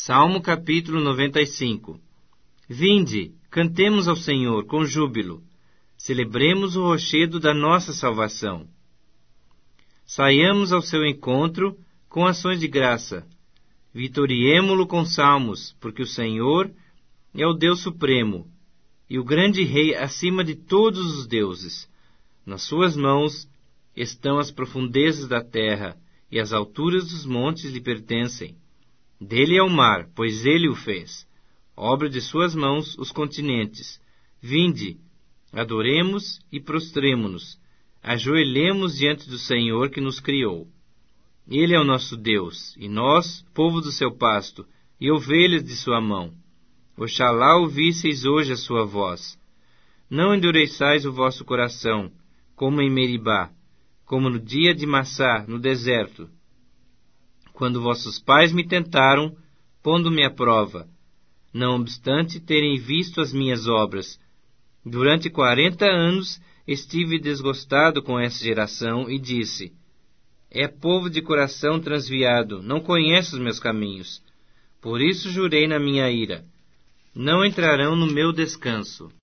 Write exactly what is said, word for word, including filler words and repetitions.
Salmo capítulo noventa e cinco. Vinde, cantemos ao Senhor com júbilo, celebremos o rochedo da nossa salvação. Saiamos ao seu encontro com ações de graça, vitoriemo-lo com salmos, porque o Senhor é o Deus supremo, e o grande Rei acima de todos os deuses. Nas suas mãos estão as profundezas da terra, e as alturas dos montes lhe pertencem. Dele é o mar, pois ele o fez. Obra de suas mãos os continentes. Vinde, adoremos e prostremo-nos. Ajoelhemos diante do Senhor que nos criou. Ele é o nosso Deus, e nós, povo do seu pasto, e ovelhas de sua mão. Oxalá ouvisseis hoje a sua voz. Não endureçais o vosso coração, como em Meribá, como no dia de Massá, no deserto, quando vossos pais me tentaram, pondo-me à prova, não obstante terem visto as minhas obras. Durante quarenta anos estive desgostado com essa geração e disse: é povo de coração transviado, não conhece os meus caminhos. Por isso jurei na minha ira: não entrarão no meu descanso.